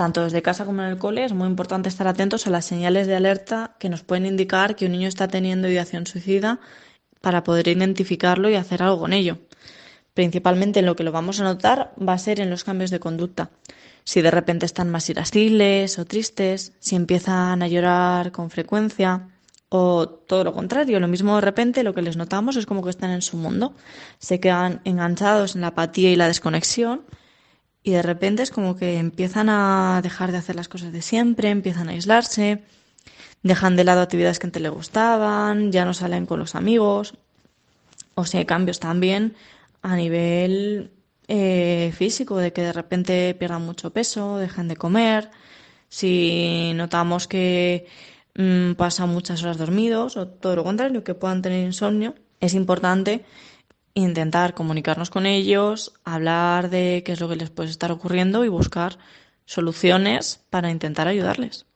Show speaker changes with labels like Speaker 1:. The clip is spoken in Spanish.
Speaker 1: Tanto desde casa como en el cole es muy importante estar atentos a las señales de alerta que nos pueden indicar que un niño está teniendo ideación suicida para poder identificarlo y hacer algo con ello. Principalmente en lo que lo vamos a notar va a ser en los cambios de conducta. Si de repente están más irascibles o tristes, si empiezan a llorar con frecuencia o todo lo contrario, lo mismo de repente lo que les notamos es como que están en su mundo, se quedan enganchados en la apatía y la desconexión y de repente es como que empiezan a dejar de hacer las cosas de siempre, empiezan a aislarse, dejan de lado actividades que antes les gustaban, ya no salen con los amigos. O sea, hay cambios también a nivel físico, de que de repente pierdan mucho peso, dejen de comer. Si notamos que pasan muchas horas dormidos o todo lo contrario, que puedan tener insomnio, es importante intentar comunicarnos con ellos, hablar de qué es lo que les puede estar ocurriendo y buscar soluciones para intentar ayudarles.